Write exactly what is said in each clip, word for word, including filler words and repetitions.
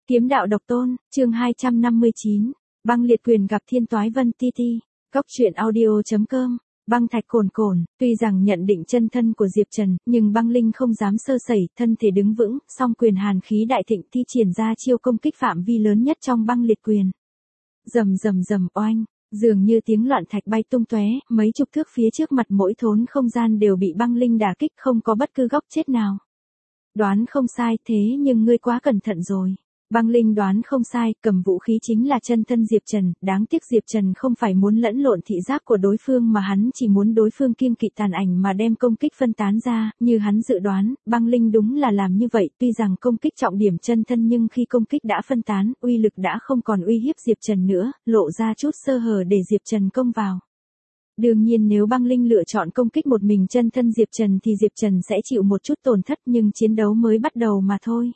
Kiếm đạo độc tôn, chương hai trăm năm mươi chín. Băng liệt quyền gặp thiên toái vân ti ti. Cốc truyện audio chấm com. Băng thạch cồn cồn, tuy rằng nhận định chân thân của Diệp Trần, nhưng băng linh không dám sơ sẩy, thân thể đứng vững, song quyền hàn khí đại thịnh thi triển ra chiêu công kích phạm vi lớn nhất trong băng liệt quyền. Rầm rầm rầm oanh, dường như tiếng loạn thạch bay tung tóe, mấy chục thước phía trước mặt mỗi thốn không gian đều bị băng linh đả kích, không có bất cứ góc chết nào. Đoán không sai, thế nhưng ngươi quá cẩn thận rồi. Băng linh đoán không sai, cầm vũ khí chính là chân thân Diệp Trần, đáng tiếc Diệp Trần không phải muốn lẫn lộn thị giác của đối phương mà hắn chỉ muốn đối phương kiêng kỵ tàn ảnh mà đem công kích phân tán ra, như hắn dự đoán, băng linh đúng là làm như vậy, tuy rằng công kích trọng điểm chân thân nhưng khi công kích đã phân tán, uy lực đã không còn uy hiếp Diệp Trần nữa, lộ ra chút sơ hở để Diệp Trần công vào. Đương nhiên nếu băng linh lựa chọn công kích một mình chân thân Diệp Trần thì Diệp Trần sẽ chịu một chút tổn thất nhưng chiến đấu mới bắt đầu mà thôi.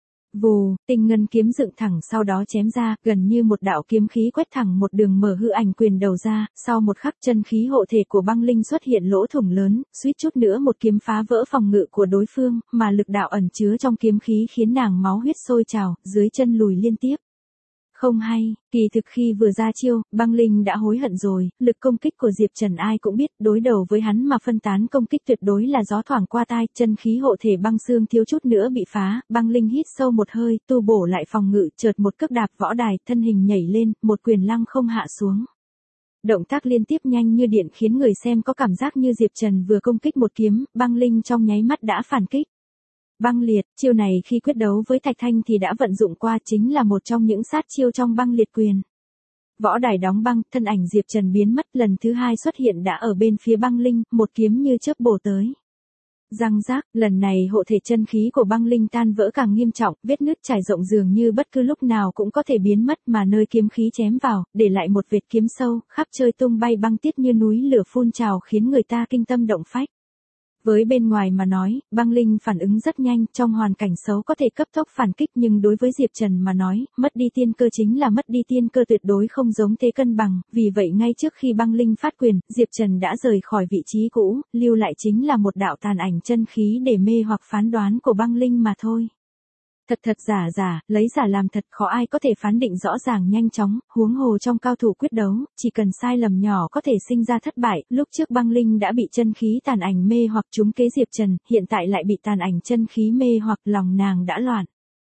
Vù, tinh ngân kiếm dựng thẳng sau đó chém ra, gần như một đạo kiếm khí quét thẳng một đường mở hư ảnh quyền đầu ra, sau một khắc chân khí hộ thể của băng linh xuất hiện lỗ thủng lớn, suýt chút nữa một kiếm phá vỡ phòng ngự của đối phương, mà lực đạo ẩn chứa trong kiếm khí khiến nàng máu huyết sôi trào, dưới chân lùi liên tiếp. Không hay, kỳ thực khi vừa ra chiêu, băng linh đã hối hận rồi, lực công kích của Diệp Trần ai cũng biết, đối đầu với hắn mà phân tán công kích tuyệt đối là gió thoảng qua tai, chân khí hộ thể băng xương thiếu chút nữa bị phá, băng linh hít sâu một hơi, tu bổ lại phòng ngự, chợt một cước đạp võ đài, thân hình nhảy lên, một quyền lăng không hạ xuống. Động tác liên tiếp nhanh như điện khiến người xem có cảm giác như Diệp Trần vừa công kích một kiếm, băng linh trong nháy mắt đã phản kích. Băng liệt, chiêu này khi quyết đấu với Thạch Thanh thì đã vận dụng qua, chính là một trong những sát chiêu trong băng liệt quyền. Võ đài đóng băng, thân ảnh Diệp Trần biến mất, lần thứ hai xuất hiện đã ở bên phía băng linh, một kiếm như chớp bổ tới. Răng rác, lần này hộ thể chân khí của băng linh tan vỡ càng nghiêm trọng, vết nứt trải rộng dường như bất cứ lúc nào cũng có thể biến mất mà nơi kiếm khí chém vào, để lại một vệt kiếm sâu, khắp trời tung bay băng tiết như núi lửa phun trào khiến người ta kinh tâm động phách. Với bên ngoài mà nói, băng linh phản ứng rất nhanh, trong hoàn cảnh xấu có thể cấp tốc phản kích nhưng đối với Diệp Trần mà nói, mất đi tiên cơ chính là mất đi tiên cơ tuyệt đối không giống thế cân bằng, vì vậy ngay trước khi băng linh phát quyền, Diệp Trần đã rời khỏi vị trí cũ, lưu lại chính là một đạo tàn ảnh chân khí để mê hoặc phán đoán của băng linh mà thôi. Thật thật giả giả, lấy giả làm thật, khó ai có thể phán định rõ ràng nhanh chóng, huống hồ trong cao thủ quyết đấu, chỉ cần sai lầm nhỏ có thể sinh ra thất bại, lúc trước băng linh đã bị chân khí tàn ảnh mê hoặc trúng kế Diệp Trần, hiện tại lại bị tàn ảnh chân khí mê hoặc lòng nàng đã loạn.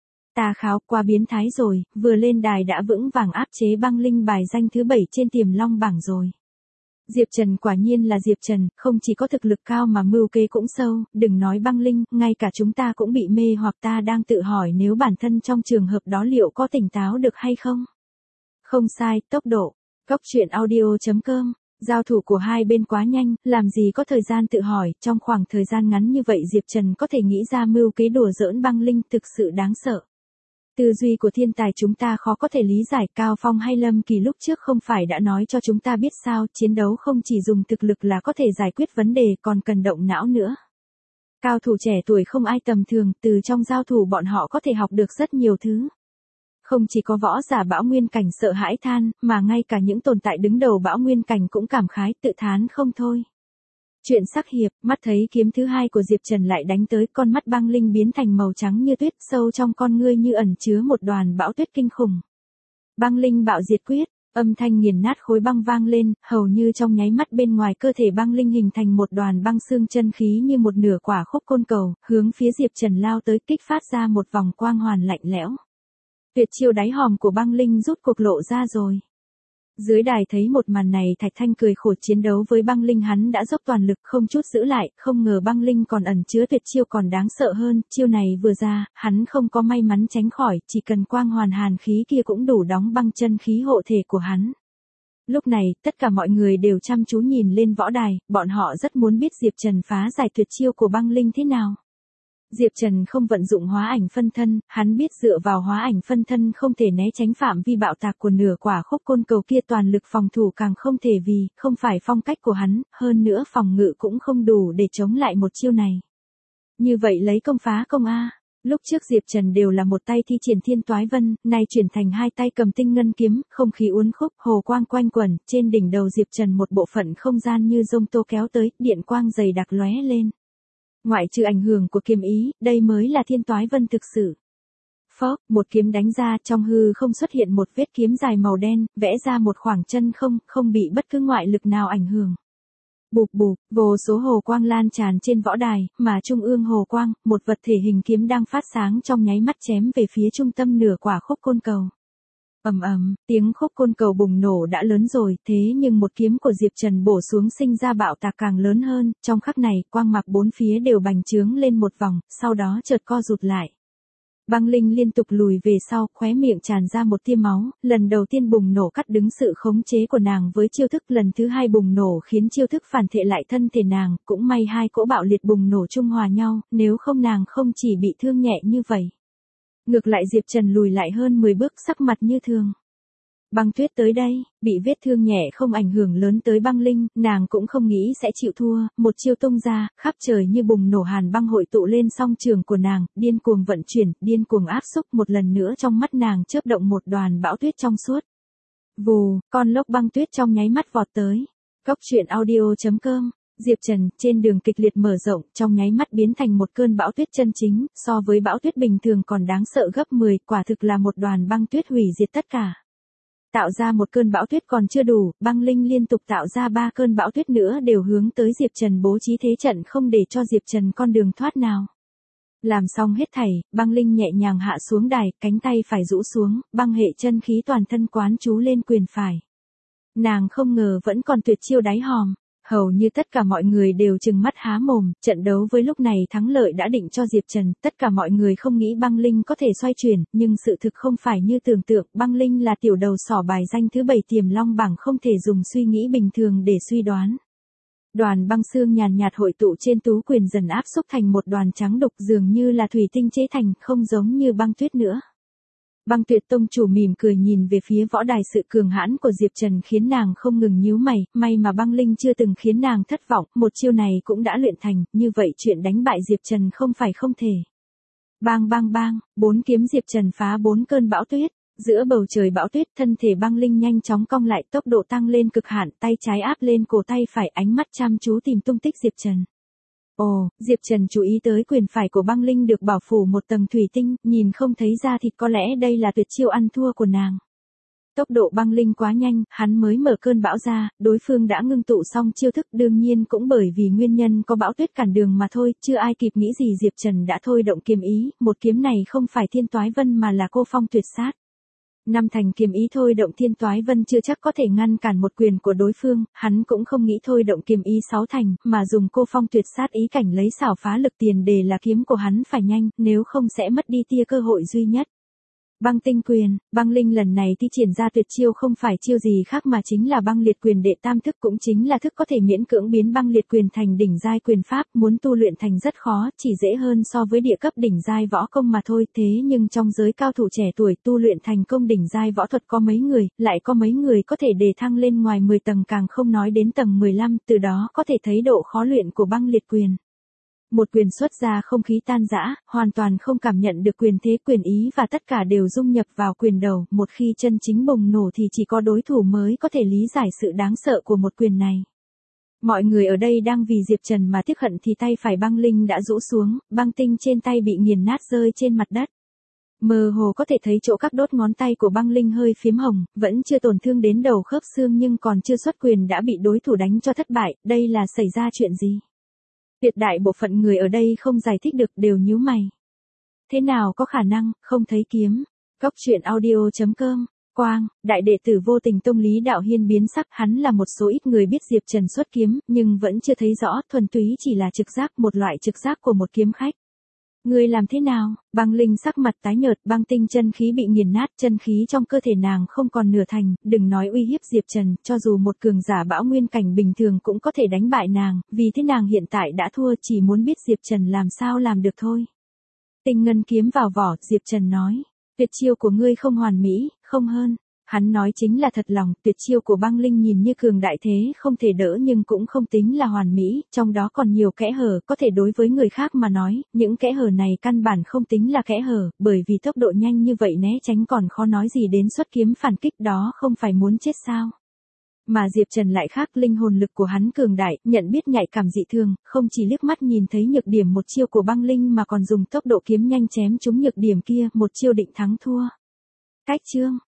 Tà Kháo qua biến thái rồi, vừa lên đài đã vững vàng áp chế băng linh bài danh thứ bảy trên Tiềm Long bảng rồi. Diệp Trần quả nhiên là Diệp Trần, không chỉ có thực lực cao mà mưu kế cũng sâu, đừng nói băng linh, ngay cả chúng ta cũng bị mê hoặc ta đang tự hỏi nếu bản thân trong trường hợp đó liệu có tỉnh táo được hay không. Không sai, tốc độ. Cốc truyện audio chấm com. Giao thủ của hai bên quá nhanh, làm gì có thời gian tự hỏi, trong khoảng thời gian ngắn như vậy Diệp Trần có thể nghĩ ra mưu kế đùa giỡn băng linh thực sự đáng sợ. Tư duy của thiên tài chúng ta khó có thể lý giải, Cao Phong hay Lâm Kỳ lúc trước không phải đã nói cho chúng ta biết sao, chiến đấu không chỉ dùng thực lực là có thể giải quyết vấn đề còn cần động não nữa. Cao thủ trẻ tuổi không ai tầm thường, từ trong giao thủ bọn họ có thể học được rất nhiều thứ. Không chỉ có võ giả bão nguyên cảnh sợ hãi than, mà ngay cả những tồn tại đứng đầu bão nguyên cảnh cũng cảm khái tự thán không thôi. Chuyện sắc hiệp, mắt thấy kiếm thứ hai của Diệp Trần lại đánh tới, con mắt băng linh biến thành màu trắng như tuyết, sâu trong con ngươi như ẩn chứa một đoàn bão tuyết kinh khủng. Băng linh bạo diệt quyết, âm thanh nghiền nát khối băng vang lên, hầu như trong nháy mắt bên ngoài cơ thể băng linh hình thành một đoàn băng xương chân khí như một nửa quả khúc côn cầu, hướng phía Diệp Trần lao tới, kích phát ra một vòng quang hoàn lạnh lẽo. Tuyệt chiêu đáy hòm của băng linh rút cuộc lộ ra rồi. Dưới đài thấy một màn này Thạch Thanh cười khổ, chiến đấu với băng linh hắn đã dốc toàn lực không chút giữ lại, không ngờ băng linh còn ẩn chứa tuyệt chiêu còn đáng sợ hơn, chiêu này vừa ra, hắn không có may mắn tránh khỏi, chỉ cần quang hoàn hàn khí kia cũng đủ đóng băng chân khí hộ thể của hắn. Lúc này, tất cả mọi người đều chăm chú nhìn lên võ đài, bọn họ rất muốn biết Diệp Trần phá giải tuyệt chiêu của băng linh thế nào. Diệp Trần không vận dụng hóa ảnh phân thân, hắn biết dựa vào hóa ảnh phân thân không thể né tránh phạm vi bạo tạc của nửa quả khúc côn cầu kia, toàn lực phòng thủ càng không thể vì, không phải phong cách của hắn, hơn nữa phòng ngự cũng không đủ để chống lại một chiêu này. Như vậy lấy công phá công A, lúc trước Diệp Trần đều là một tay thi triển thiên toái vân, nay chuyển thành hai tay cầm tinh ngân kiếm, không khí uốn khúc, hồ quang quanh quẩn, trên đỉnh đầu Diệp Trần một bộ phận không gian như rông tô kéo tới, điện quang dày đặc lóe lên. Ngoại trừ ảnh hưởng của kiếm ý, đây mới là thiên toái vân thực sự. Phốc, một kiếm đánh ra, trong hư không xuất hiện một vết kiếm dài màu đen, vẽ ra một khoảng chân không, không bị bất cứ ngoại lực nào ảnh hưởng. Bụp bụp, vô số hồ quang lan tràn trên võ đài, mà trung ương hồ quang, một vật thể hình kiếm đang phát sáng trong nháy mắt chém về phía trung tâm nửa quả khúc côn cầu. Ầm ầm, tiếng khúc côn cầu bùng nổ đã lớn rồi, thế nhưng một kiếm của Diệp Trần bổ xuống sinh ra bạo tạc càng lớn hơn, trong khắc này, quang mạc bốn phía đều bành trướng lên một vòng, sau đó chợt co rụt lại. Băng Linh liên tục lùi về sau, khóe miệng tràn ra một tia máu, lần đầu tiên bùng nổ cắt đứng sự khống chế của nàng với chiêu thức, lần thứ hai bùng nổ khiến chiêu thức phản thể lại thân thể nàng, cũng may hai cỗ bạo liệt bùng nổ trung hòa nhau, nếu không nàng không chỉ bị thương nhẹ như vậy. Ngược lại Diệp Trần lùi lại hơn mười bước, sắc mặt như thường. Băng Tuyết tới đây, bị vết thương nhẹ không ảnh hưởng lớn tới Băng Linh, nàng cũng không nghĩ sẽ chịu thua, một chiêu tung ra, khắp trời như bùng nổ hàn băng hội tụ lên song trường của nàng, điên cuồng vận chuyển, điên cuồng áp xúc, một lần nữa trong mắt nàng chớp động một đoàn bão tuyết trong suốt. Vù, con lốc băng tuyết trong nháy mắt vọt tới. Cốc truyện audio chấm com. Diệp Trần, trên đường kịch liệt mở rộng, trong nháy mắt biến thành một cơn bão tuyết chân chính, so với bão tuyết bình thường còn đáng sợ gấp mười, quả thực là một đoàn băng tuyết hủy diệt tất cả. Tạo ra một cơn bão tuyết còn chưa đủ, Băng Linh liên tục tạo ra ba cơn bão tuyết nữa đều hướng tới Diệp Trần, bố trí thế trận không để cho Diệp Trần con đường thoát nào. Làm xong hết thảy, Băng Linh nhẹ nhàng hạ xuống đài, cánh tay phải rũ xuống, băng hệ chân khí toàn thân quán chú lên quyền phải. Nàng không ngờ vẫn còn tuyệt chiêu đáy hòm. Hầu như tất cả mọi người đều trừng mắt há mồm, trận đấu với lúc này thắng lợi đã định cho Diệp Trần, tất cả mọi người không nghĩ Băng Linh có thể xoay chuyển, nhưng sự thực không phải như tưởng tượng, Băng Linh là tiểu đầu sỏ bài danh thứ bảy tiềm long bảng, không thể dùng suy nghĩ bình thường để suy đoán. Đoàn băng xương nhàn nhạt hội tụ trên tú quyền dần áp xúc thành một đoàn trắng đục, dường như là thủy tinh chế thành, không giống như băng tuyết nữa. Băng Tuyệt tông chủ mỉm cười nhìn về phía võ đài, sự cường hãn của Diệp Trần khiến nàng không ngừng nhíu mày, may mà Băng Linh chưa từng khiến nàng thất vọng, một chiêu này cũng đã luyện thành, như vậy chuyện đánh bại Diệp Trần không phải không thể. Bang bang bang, bốn kiếm Diệp Trần phá bốn cơn bão tuyết, giữa bầu trời bão tuyết, thân thể Băng Linh nhanh chóng cong lại, tốc độ tăng lên cực hạn, tay trái áp lên cổ tay phải, ánh mắt chăm chú tìm tung tích Diệp Trần. Ồ, Diệp Trần chú ý tới quyền phải của Băng Linh được bảo phủ một tầng thủy tinh, nhìn không thấy ra thịt, có lẽ đây là tuyệt chiêu ăn thua của nàng. Tốc độ Băng Linh quá nhanh, hắn mới mở cơn bão ra, đối phương đã ngưng tụ xong chiêu thức, đương nhiên cũng bởi vì nguyên nhân có bão tuyết cản đường mà thôi, chưa ai kịp nghĩ gì Diệp Trần đã thôi động kiếm ý, một kiếm này không phải Thiên Toái Vân mà là Cô Phong Tuyệt Sát. Năm thành kiếm ý thôi động Thiên Toái Vân chưa chắc có thể ngăn cản một quyền của đối phương, hắn cũng không nghĩ thôi động kiếm ý sáu thành, mà dùng Cô Phong Tuyệt Sát ý cảnh lấy xảo phá lực, tiền đề là kiếm của hắn phải nhanh, nếu không sẽ mất đi tia cơ hội duy nhất. Băng tinh quyền, Băng Linh lần này thi triển ra tuyệt chiêu không phải chiêu gì khác mà chính là băng liệt quyền đệ tam thức, cũng chính là thức có thể miễn cưỡng biến băng liệt quyền thành đỉnh giai quyền pháp, muốn tu luyện thành rất khó, chỉ dễ hơn so với địa cấp đỉnh giai võ công mà thôi, thế nhưng trong giới cao thủ trẻ tuổi tu luyện thành công đỉnh giai võ thuật có mấy người, lại có mấy người có thể đề thăng lên ngoài mười tầng, càng không nói đến tầng mười lăm, từ đó có thể thấy độ khó luyện của băng liệt quyền. Một quyền xuất ra không khí tan rã, hoàn toàn không cảm nhận được quyền thế quyền ý và tất cả đều dung nhập vào quyền đầu, một khi chân chính bùng nổ thì chỉ có đối thủ mới có thể lý giải sự đáng sợ của một quyền này. Mọi người ở đây đang vì Diệp Trần mà tiếc hận thì tay phải Băng Linh đã rũ xuống, băng tinh trên tay bị nghiền nát rơi trên mặt đất. Mơ hồ có thể thấy chỗ các đốt ngón tay của Băng Linh hơi phím hồng, vẫn chưa tổn thương đến đầu khớp xương nhưng còn chưa xuất quyền đã bị đối thủ đánh cho thất bại, đây là xảy ra chuyện gì? Tuyệt đại bộ phận người ở đây không giải thích được, đều nhíu mày. Thế nào có khả năng, không thấy kiếm. Cốc truyện audio chấm com. Quang, đại đệ tử Vô Tình Tông Lý Đạo Hiên biến sắc, hắn là một số ít người biết Diệp Trần xuất kiếm, nhưng vẫn chưa thấy rõ, thuần túy chỉ là trực giác, một loại trực giác của một kiếm khách. Ngươi làm thế nào? Băng Linh sắc mặt tái nhợt, băng tinh chân khí bị nghiền nát, chân khí trong cơ thể nàng không còn nửa thành, đừng nói uy hiếp Diệp Trần, cho dù một cường giả bão nguyên cảnh bình thường cũng có thể đánh bại nàng, vì thế nàng hiện tại đã thua, chỉ muốn biết Diệp Trần làm sao làm được thôi. Tinh ngân kiếm vào vỏ, Diệp Trần nói, tuyệt chiêu của ngươi không hoàn mỹ, không hơn. Hắn nói chính là thật lòng, tuyệt chiêu của Băng Linh nhìn như cường đại thế không thể đỡ nhưng cũng không tính là hoàn mỹ, trong đó còn nhiều kẽ hở, có thể đối với người khác mà nói, những kẽ hở này căn bản không tính là kẽ hở, bởi vì tốc độ nhanh như vậy né tránh còn khó nói gì đến xuất kiếm phản kích, đó không phải muốn chết sao. Mà Diệp Trần lại khác, linh hồn lực của hắn cường đại, nhận biết nhạy cảm dị thường, không chỉ liếc mắt nhìn thấy nhược điểm một chiêu của băng linh mà còn dùng tốc độ kiếm nhanh chém trúng nhược điểm kia, một chiêu định thắng thua. Cách chương